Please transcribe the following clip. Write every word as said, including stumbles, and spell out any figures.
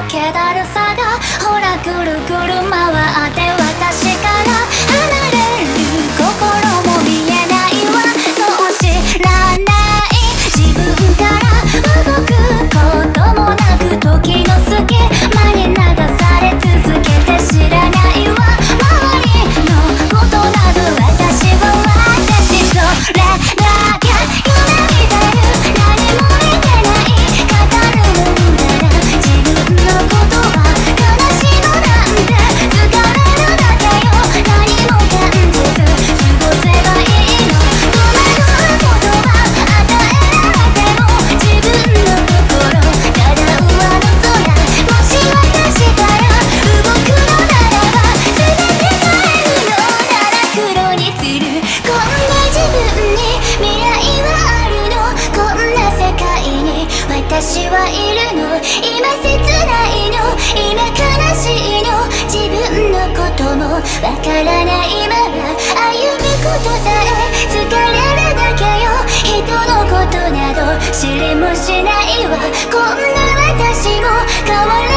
気だるさがほらぐるぐる回って私から離れる心も見えないわ。そう知らない自分から動くこともなく時の隙間に流され続けて知らないわ。周りのことなど私は私それだけ夢見てる。何も見てない語るも無駄だ自分のことは悲しむなんて疲れるだけよ。何も感じず過ごせばいいの。止めることは与えられても自分の心ただ上の空。もし私から動くのならば全て変えるのなら黒にする。こんな自分に未来はあるの。こんな世界に私はいるの。今切ないの今悲しいの自分のこともわからないまま歩むことさえ疲れるだけよ。人のことなど知りもしないわ。こんな私も変わら